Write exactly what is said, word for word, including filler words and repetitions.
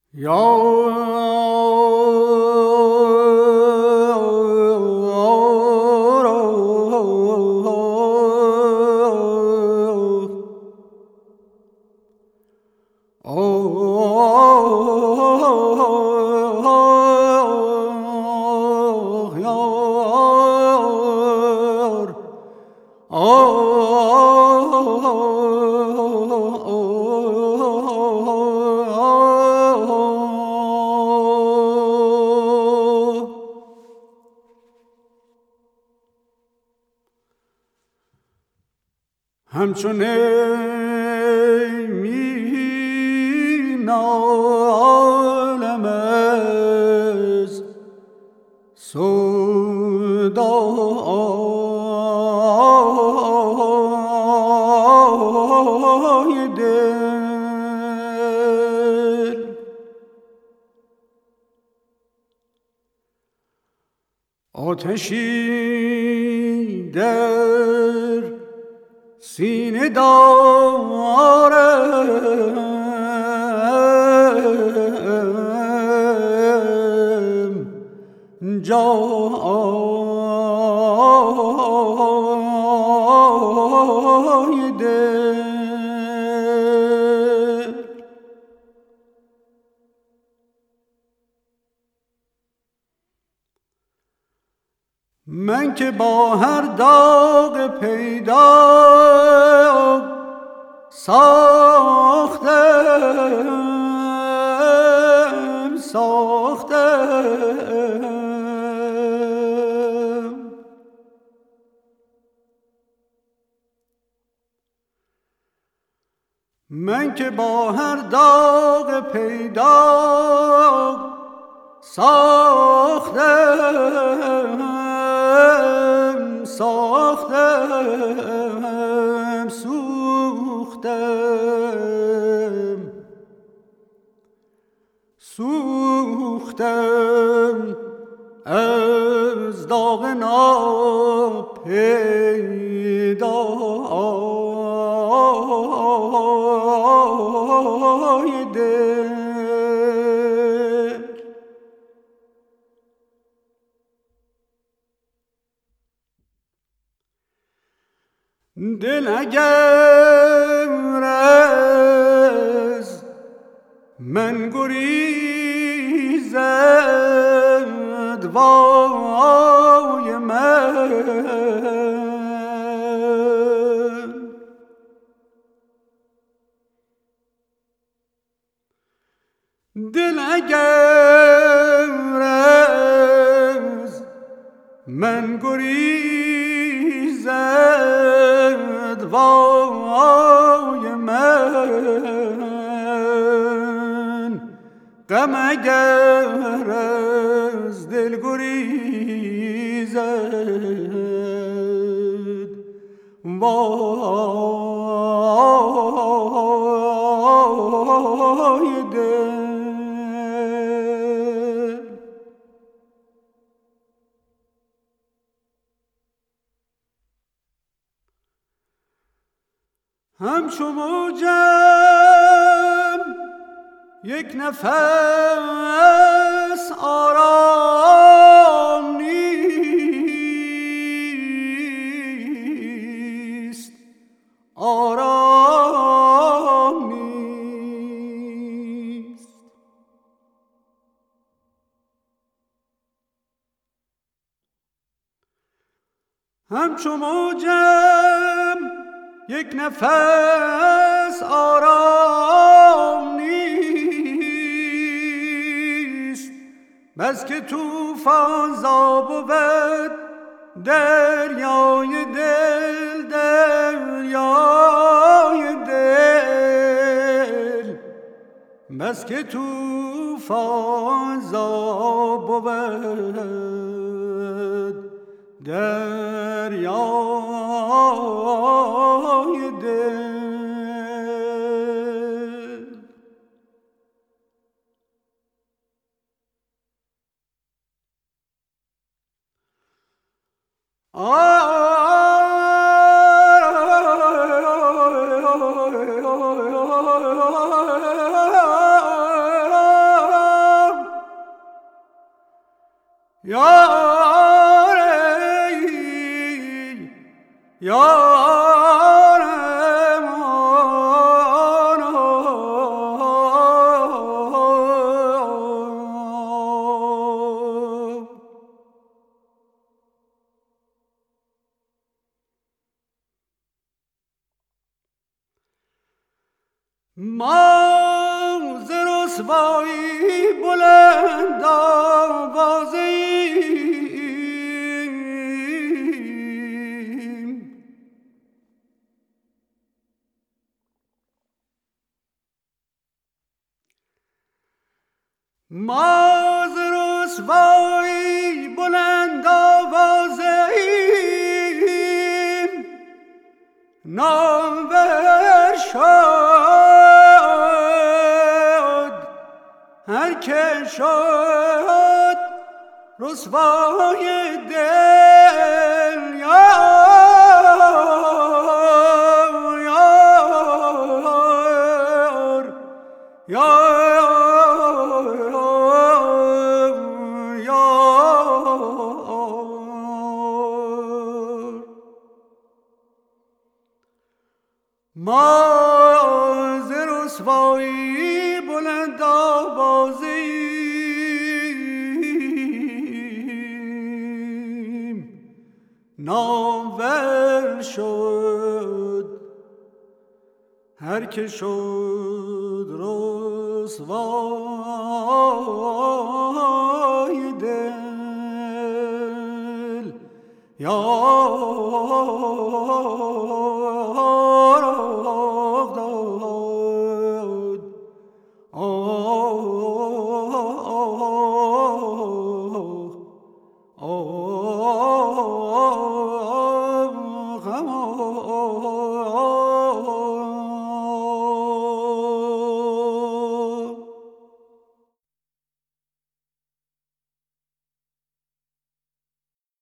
همچون می نالم از سودای دل، آتشی در سینه دارم، جای دل. من که با هر داغ پیدا ساختم ساختم من که با هر داغ پیدا ساختم ساختم سوختم سوختم از داغ ناپیدای دل. دل اگر از من گریزد وای من، دل اگر از من گریزد وای من، غم اگر از دل گریزد وای دل. همچو موجم یک نفس آرام نیست، آرام نیست. همچو موجم یک نفس آرام نیست، بس که طوفان زا بود دریای دل، دریای دل، بس که طوفان زا بود دریای دل. یاری یارمان ما ز رسوایی بلند آوازیم، ما ز رسوایی بلند آوازیم، نامور شد هر که شد رسوای دل. یار یار یار یار ما ز رسوایی بلند آوازیم، نامور شد هر که شد رسوای دل. یار داد آه آه آه